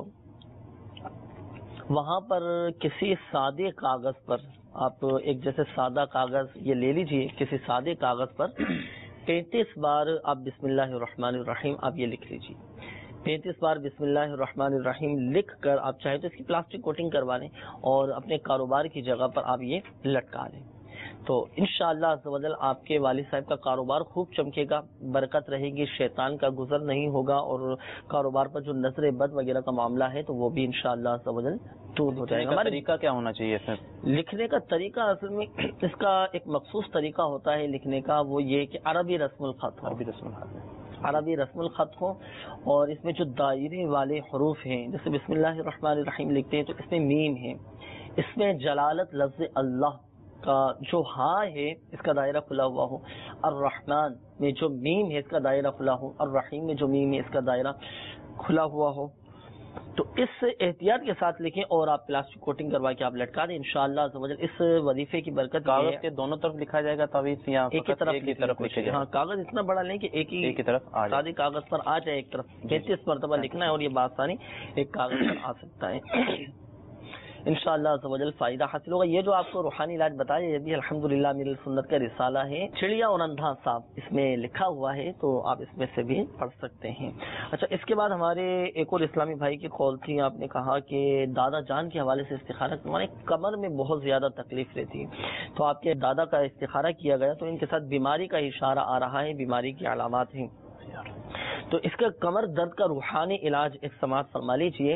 وہاں پر کسی سادے کاغذ پر آپ ایک جیسے سادہ کاغذ یہ لے لیجیے، کسی سادے کاغذ پر پینتیس بار آپ بسم اللہ الرحمن الرحیم آپ یہ لکھ لیجیے. پینتیس بار بسم اللہ الرحمن الرحیم لکھ کر آپ چاہے تو اس کی پلاسٹک کوٹنگ کروا لیں اور اپنے کاروبار کی جگہ پر آپ یہ لٹکا لیں. تو انشاءاللہ عز و جل آپ کے والد صاحب کا کاروبار خوب چمکے گا، برکت رہے گی، شیطان کا گزر نہیں ہوگا، اور کاروبار پر جو نظر بد وغیرہ کا معاملہ ہے تو وہ بھی انشاءاللہ عز و جل دور ہو جائے گا. ہمارا طریقہ کیا ہونا چاہیے سر؟ لکھنے کا طریقہ اصل میں اس کا ایک مخصوص طریقہ ہوتا ہے لکھنے کا، وہ یہ کہ عربی رسم الخط ہو. عربی رسم الخط عربی رسم الخط ہو، اور اس میں جو دائرے والے حروف ہیں، جیسے بسم اللہ الرحمن الرحیم لکھتے ہیں تو اس میں میم ہے، اس میں جلالت لفظ اللہ کا جو ہاں ہے اس کا دائرہ کھلا ہوا ہو، الرحمن میں جو میم ہے اس کا دائرہ کھلا ہو، الرحیم میں جو میم ہے اس کا دائرہ کھلا ہوا ہو. تو اس احتیاط کے ساتھ لکھیں اور آپ پلاسٹک کوٹنگ کروا کے آپ لٹکا دیں. انشاءاللہ عز و جل اس وظیفے کی برکت کاغذ کے دونوں طرف لکھا جائے گا تعویذ یا ایک ہی طرف ایک ہی طرف لکھے جائے؟ ہاں، کاغذ اتنا بڑا لیں کہ ایک ہی ایک ہی طرف سادے کاغذ پر آ جائے ایک طرف. پینتیس مرتبہ لکھنا ہے اور یہ بآسانی ایک کاغذ پر آ سکتا ہے. انشاءاللہ عز و جل فائدہ حاصل ہوگا. یہ جو آپ کو روحانی علاج بتایا یہ بھی الحمدللہ میری سنت کا رسالہ ہے، چڑیا اور اندھا صاحب اس میں لکھا ہوا ہے، تو آپ اس میں سے بھی پڑھ سکتے ہیں. اچھا، اس کے بعد ہمارے ایک اور اسلامی بھائی کی کال تھی. آپ نے کہا کہ دادا جان کے حوالے سے استخارہ کروانے، کمر میں بہت زیادہ تکلیف رہتی ہے، تو آپ کے دادا کا استخارہ کیا گیا تو ان کے ساتھ بیماری کا اشارہ آ رہا ہے، بیماری کی علامات ہیں. تو اس کا کمر درد کا روحانی علاج ایک سماعت فرما لیجیے.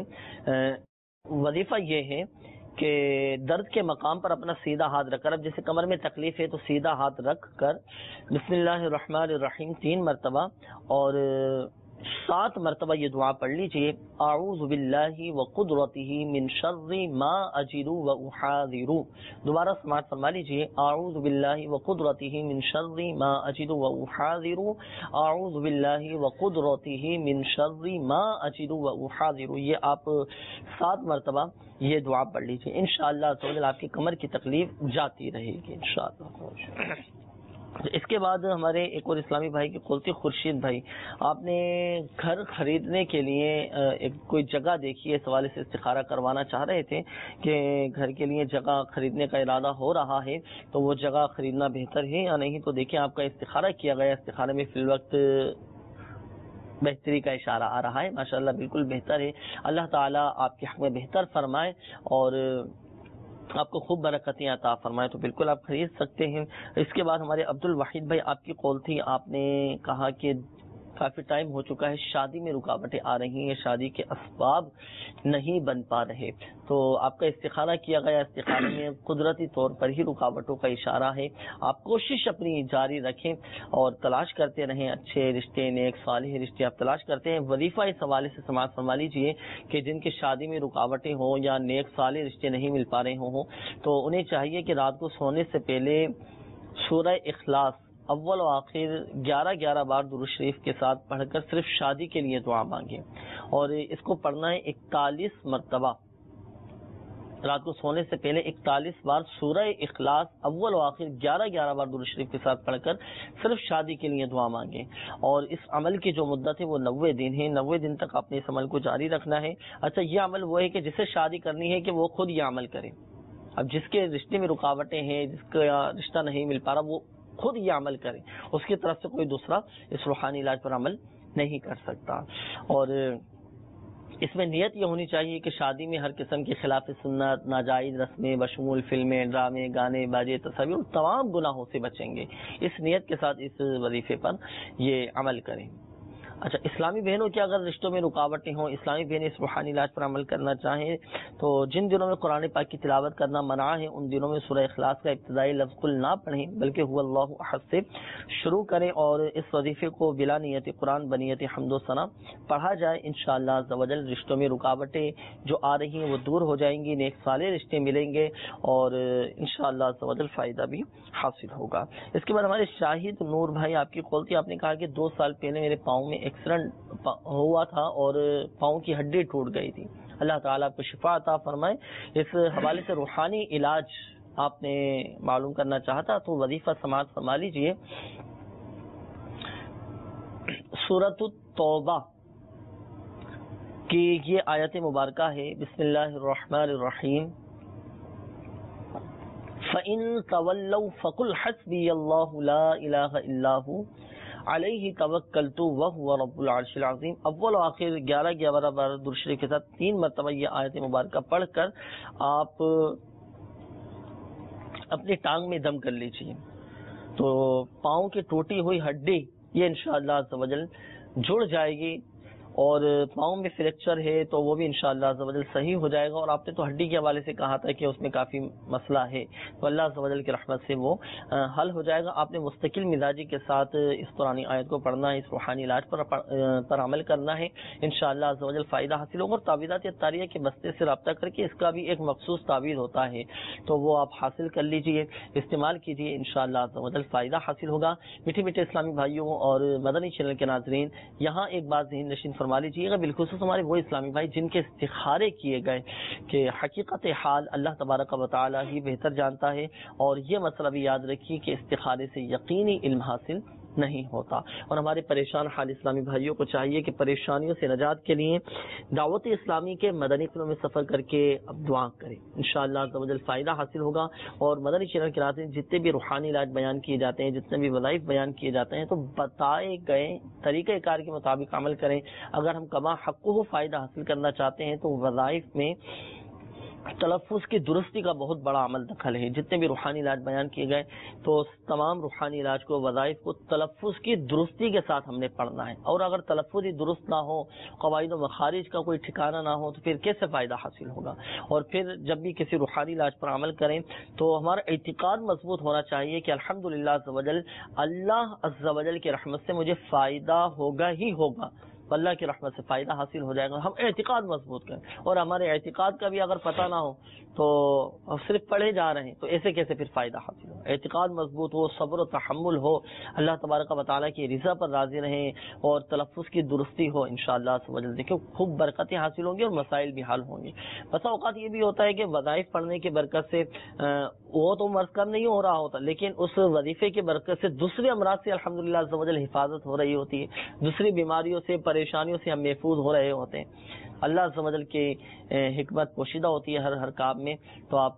وظیفہ یہ ہے کہ درد کے مقام پر اپنا سیدھا ہاتھ رکھ کر، اب جیسے کمر میں تکلیف ہے تو سیدھا ہاتھ رکھ کر بسم اللہ الرحمن الرحیم تین مرتبہ اور سات مرتبہ یہ دعا پڑھ لیجیے. اعوذ باللہ وقدرتہ من شر ما اجد واحاذر. دوبارہ سماعت فرما لیجیے. اعوذ باللہ وقدرتہ من شر ما اجد واحاذر. اعوذ باللہ وقدرتہ من شر ما اجد واحاذر. یہ آپ سات مرتبہ یہ دعا پڑھ لیجیے. انشاءاللہ تعالی آپ کی کمر کی تکلیف جاتی رہے گی انشاءاللہ. اس کے بعد ہمارے ایک اور اسلامی بھائی کی قلتی خورشید بھائی، آپ نے گھر خریدنے کے لیے ایک کوئی جگہ دیکھی ہے، اس حوالے سے استخارہ کروانا چاہ رہے تھے کہ گھر کے لیے جگہ خریدنے کا ارادہ ہو رہا ہے تو وہ جگہ خریدنا بہتر ہے یا نہیں. تو دیکھیں آپ کا استخارہ کیا گیا، استخارے میں فی الوقت بہتری کا اشارہ آ رہا ہے. ماشاءاللہ بالکل بہتر ہے. اللہ تعالیٰ آپ کے حق میں بہتر فرمائے اور آپ کو خوب برکتیں عطا فرمائے. تو بالکل آپ خرید سکتے ہیں. اس کے بعد ہمارے عبد الواحد بھائی آپ کی کال تھی. آپ نے کہا کہ کافی ٹائم ہو چکا ہے، شادی میں رکاوٹیں آ رہی ہیں، شادی کے اسباب نہیں بن پا رہے. تو آپ کا استخارہ کیا گیا، استخارے میں قدرتی طور پر ہی رکاوٹوں کا اشارہ ہے. آپ کوشش اپنی جاری رکھیں اور تلاش کرتے رہیں، اچھے رشتے، نیک صالح رشتے آپ تلاش کرتے ہیں. وظیفہ اس حوالے سے سماعت فرما لیجیے کہ جن کی شادی میں رکاوٹیں ہوں یا نیک صالح رشتے نہیں مل پا رہے ہوں تو انہیں چاہیے کہ رات کو سونے سے پہلے سورہ اخلاص اول و آخر گیارہ گیارہ بار درود شریف کے ساتھ پڑھ کر صرف شادی کے لیے دعا مانگیں، اور اس کو پڑھنا ہے اکتالیس مرتبہ. رات کو سونے سے پہلے اکتالیس بار سورہ اخلاص اول و آخر گیارہ گیارہ بار درود شریف کے ساتھ پڑھ کر صرف شادی کے لیے دعا مانگیں. اور اس عمل کی جو مدت ہے وہ نوے دن ہے. نوے دن تک آپ نے اس عمل کو جاری رکھنا ہے. اچھا، یہ عمل وہ ہے کہ جسے شادی کرنی ہے کہ وہ خود یہ عمل کرے. اب جس کے رشتے میں رکاوٹیں ہیں، جس کا رشتہ نہیں مل پا رہا، وہ خود یہ عمل کرے. اس کی طرف سے کوئی دوسرا اس روحانی علاج پر عمل نہیں کر سکتا. اور اس میں نیت یہ ہونی چاہیے کہ شادی میں ہر قسم کی خلاف سنت، ناجائز رسمیں بشمول فلمیں، ڈرامے، گانے، باجے، تصاویر، تمام گناہوں سے بچیں گے. اس نیت کے ساتھ اس وظیفے پر یہ عمل کریں. اچھا، اسلامی بہنوں کے اگر رشتوں میں رکاوٹیں ہوں، اسلامی بہنیں اس روحانی علاج پر عمل کرنا چاہیں تو جن دنوں میں قرآن پاک کی تلاوت کرنا منع ہے ان دنوں میں سورہ اخلاص کا ابتدائی لفظ کل نہ پڑھیں بلکہ هو اللہ احد سے شروع کریں اور اس وظیفے کو بلا نیت قرآن بنیت حمد و ثنا پڑھا جائے. انشاءاللہ عز و جل رشتوں میں رکاوٹیں جو آ رہی ہیں وہ دور ہو جائیں گی، نیک صالح رشتے ملیں گے اور انشاءاللہ عز و جل فائدہ بھی حاصل ہوگا. اس کے بعد ہمارے شاہد نور بھائی آپ کی کال تھی. آپ نے کہا کہ دو سال پہلے میرے پاؤں میں ایکسیڈنٹ ہوا تھا اور پاؤں کی ہڈی ٹوٹ گئی تھی. اللہ تعالیٰ آپ کو شفا عطا فرمائے. اس حوالے سے روحانی علاج آپ نے معلوم کرنا چاہتا تو وظیفہ سماعت فرما لیجئے. سورۃ التوبہ کی یہ آیت مبارکہ ہے. بسم اللہ الرحمن الرحیم. فَإِن تَوَلَّوْا فَقُلْ حَسْبِيَ اللَّهُ لَا إِلَٰهَ إِلَّا هُوَ عَلَيْهِ تَوَكَّلْتُ وَهُوَ رَبُّ الْعَرْشِ الْعَظِيمِ. اول و آخر گیارہ گیارہ بار درود شریف کے ساتھ تین مرتبہ یہ آیت مبارکہ پڑھ کر آپ اپنی ٹانگ میں دم کر لیجیے تو پاؤں کی ٹوٹی ہوئی ہڈی یہ انشاءاللہ عز و جل جڑ جائے گی، اور پاؤں میں فریکچر ہے تو وہ بھی انشاءاللہ عز و جل صحیح ہو جائے گا. اور آپ نے تو ہڈی کے حوالے سے کہا تھا کہ اس میں کافی مسئلہ ہے، تو اللہ عز و جل کی رحمت سے وہ حل ہو جائے گا. آپ نے مستقل مزاجی کے ساتھ اس قرآنی آیت کو پڑھنا ہے، اس روحانی علاج پر پر عمل کرنا ہے، انشاءاللہ عز و جل فائدہ حاصل ہوگا. اور تعویذات اتاریہ کے بستے سے رابطہ کر کے اس کا بھی ایک مخصوص تعویذ ہوتا ہے تو وہ آپ حاصل کر لیجئے، استعمال کیجئے، انشاءاللہ عز و جل فائدہ حاصل ہوگا. میٹھے میٹھے اسلامی بھائیوں اور مدنی چینل کے ناظرین، یہاں ایک بات ذہن نشین فرما لیجیے گا، بالخصوص ہمارے وہ اسلامی بھائی جن کے استخارے کیے گئے کہ حقیقت حال اللہ تبارک و تعالی ہی بہتر جانتا ہے. اور یہ مسئلہ بھی یاد رکھیے کہ استخارے سے یقینی علم حاصل نہیں ہوتا. اور ہمارے پریشان حال اسلامی بھائیوں کو چاہیے کہ پریشانیوں سے نجات کے لیے دعوت اسلامی کے مدنی فلموں میں سفر کر کے اب دعا کریں، انشاءاللہ عز و جل فائدہ حاصل ہوگا. اور مدنی چینل کے ناظرین جتنے بھی روحانی علاج بیان کیے جاتے ہیں، جتنے بھی وظائف بیان کیے جاتے ہیں، تو بتائے گئے طریقہ کار کے مطابق عمل کریں. اگر ہم کما حق و فائدہ حاصل کرنا چاہتے ہیں تو وظائف میں تلفظ کی درستی کا بہت بڑا عمل دخل ہے. جتنے بھی روحانی علاج بیان کیے گئے تو تمام روحانی علاج کو، وظائف کو تلفظ کی درستی کے ساتھ ہم نے پڑھنا ہے. اور اگر تلفظ ہی درست نہ ہو، قواعد و مخارج کا کوئی ٹھکانہ نہ ہو، تو پھر کیسے فائدہ حاصل ہوگا؟ اور پھر جب بھی کسی روحانی علاج پر عمل کریں تو ہمارا اعتقاد مضبوط ہونا چاہیے کہ الحمدللہ عز و جل اللہ عز و جل کی رحمت سے مجھے فائدہ ہوگا ہی ہوگا، اللہ کی رحمت سے فائدہ حاصل ہو جائے گا. ہم اعتقاد مضبوط کریں، اور ہمارے اعتقاد کا بھی اگر پتہ نہ ہو تو صرف پڑھے جا رہے ہیں تو ایسے کیسے پھر فائدہ حاصل ہو؟ اعتقاد مضبوط ہو، صبر و تحمل ہو، اللہ تبارک و تعالیٰ کی رضا پر راضی رہیں، اور تلفظ کی درستی ہو، انشاءاللہ سمجھ دیکھیں خوب برکتیں حاصل ہوں گی اور مسائل بھی حل ہوں گے. بسا اوقات یہ بھی ہوتا ہے کہ وظائف پڑھنے کی برکت سے وہ تو مرض کم نہیں ہو رہا ہوتا، لیکن اس وظیفے کی برکت سے دوسرے امراض سے الحمدللہ عز و جل حفاظت ہو رہی ہوتی ہے، دوسری بیماریوں سے، پریشانیوں سے ہم محفوظ ہو رہے ہوتے ہیں. اللہ عز و جل کی حکمت پوشیدہ ہوتی ہے ہر ہر کام میں. تو آپ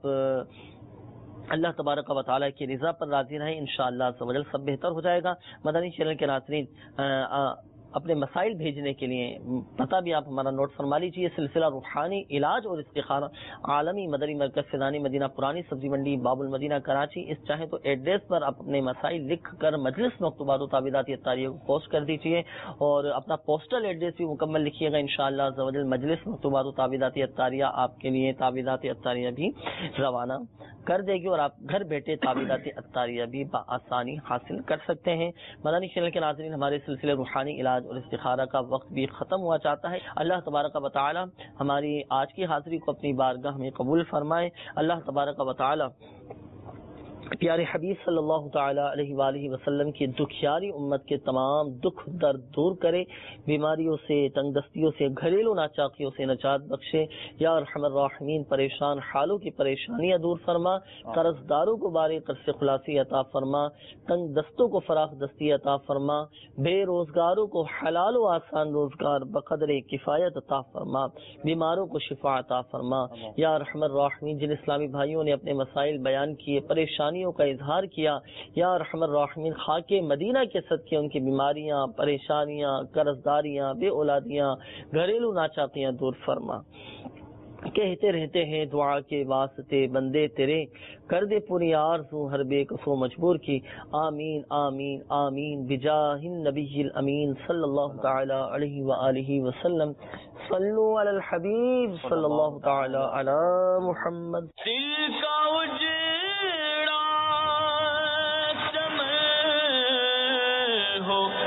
اللہ تبارک و تعالیٰ کی رضا پر راضی رہیں، انشاءاللہ عز و جل سب بہتر ہو جائے گا. مدنی چینل کے ناظرین اپنے مسائل بھیجنے کے لیے پتہ بھی آپ ہمارا نوٹ فرما لیجیے. سلسلہ روحانی علاج اور استخارہ، عالمی مدنی مرکز فیضانی مدینہ، پرانی سبزی منڈی، باب المدینہ، کراچی. اس چاہیں تو ایڈریس پر آپ اپنے مسائل لکھ کر مجلس مکتوبات و تعویذات اتاریہ کو پوسٹ کر دیجیے، اور اپنا پوسٹل ایڈریس بھی مکمل لکھیے گا. انشاءاللہ عز و جل مجلس مکتوبات و تعویذات اتاریہ آپ کے لیے تعویذات اتاریہ بھی روانہ کر دے گی، اور آپ گھر بیٹھے تعویذات اتاریہ بھی بآسانی حاصل کر سکتے ہیں. مدنی چینل کے ناظرین، ہمارے سلسلے روحانی علاج اور استخارہ کا وقت بھی ختم ہوا چاہتا ہے. اللہ تبارک و تعالی ہماری آج کی حاضری کو اپنی بارگاہ میں قبول فرمائے. اللہ تبارک و تعالی پیارے حبیب صلی اللہ تعالی علیہ وآلہ وسلم کی دکھیاری امت کے تمام دکھ درد دور کرے، بیماریوں سے، تنگ دستیوں سے، گھریلو ناچاکیوں سے نجات بخشے. یا ارحم الراحمین، پریشان حالوں کی پریشانیاں دور فرما، قرض داروں کو بارے قرض سے خلاصی عطا فرما، تنگ دستوں کو فراخ دستی عطا فرما، بے روزگاروں کو حلال و آسان روزگار بقدر کفایت عطا فرما، بیماروں کو شفا عطا فرما. یا ارحم الراحمین، جن اسلامی بھائیوں نے اپنے مسائل بیان کیے، پریشانی کا اظہار کیا، یا ارحم الراحمین خاک مدینہ کے صدقے ان کی بیماریاں، پریشانیاں، قرض داریاں، بے اولادیاں، گھریلو ناچاکیاں دور فرما. کہتے رہتے ہیں دعا کے واسطے بندے تیرے، کر دے پوری آرزو ہر بے کسو مجبور کی. آمین آمین آمین بجاہ النبی الامین صلی اللہ تعالی علیہ وآلہ وسلم. صلو علی الحبیب صلی اللہ تعالی علی محمد. دل کا اجڑا سمے ہو